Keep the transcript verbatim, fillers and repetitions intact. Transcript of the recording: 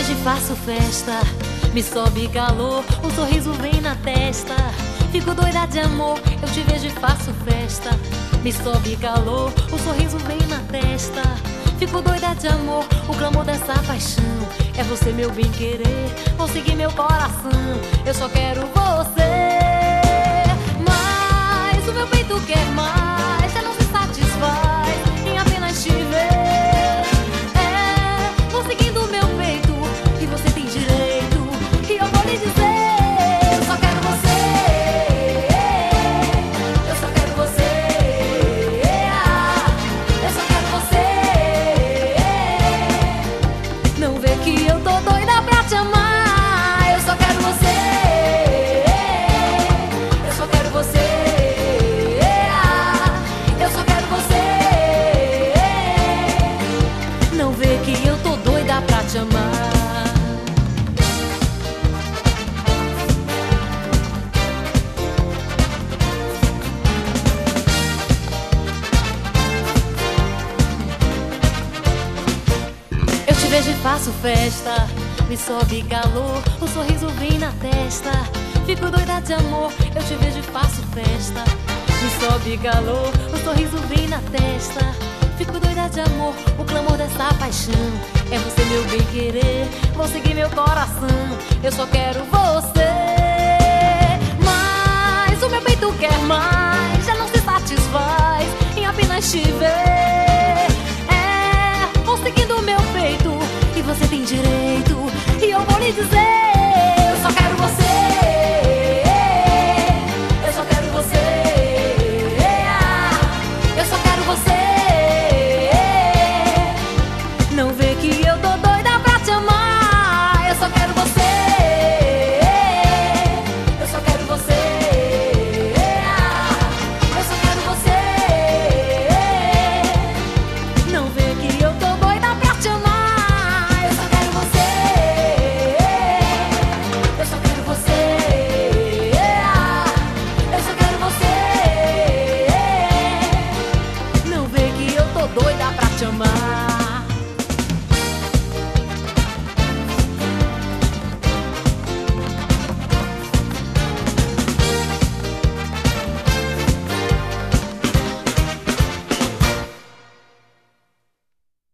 vejo e faço festa, me sobe calor, um sorriso vem na testa. Fico doida de amor, eu te vejo e faço festa, me sobe calor, um sorriso vem na testa. Fico doida de amor, o clamor dessa paixão. É você meu bem querer, vou seguir meu coração. Eu só quero você, mas o meu peito quer mais, já não se satisfaz em apenas te ver. É, vou seguindo o meu peito e você tem direito, e eu vou lhe dizer, eu só quero você, eu só quero você, eu só quero você. Não vê que eu tô doida pra te amar, eu só quero você, eu só quero você, eu só quero você. Não vê que eu tô doida pra te amar. Eu te vejo e faço festa, me sobe calor, o sorriso vem na testa. Fico doida de amor, eu te vejo e faço festa, me sobe calor, o sorriso vem na testa. Fico doida de amor, o clamor dessa paixão. É você meu bem querer, vou seguir meu coração. Eu só quero você, mas o meu peito quer mais, já não se satisfaz em apenas te